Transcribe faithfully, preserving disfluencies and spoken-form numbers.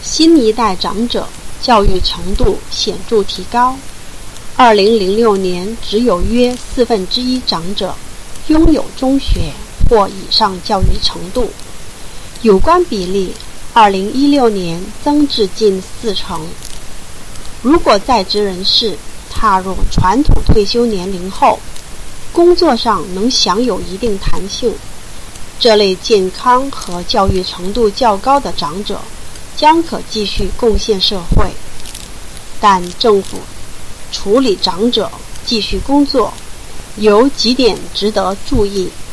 新一代长者教育程度显著提高。二零零六年，只有约四分之一长者拥有中学或以上教育程度，有关比例二零一六年增至近四成。如果在职人士踏入传统退休年龄后，工作上能享有一定弹性，这类健康和教育程度较高的长者将可继续贡献社会。但政府处理长者继续工作有几点值得注意。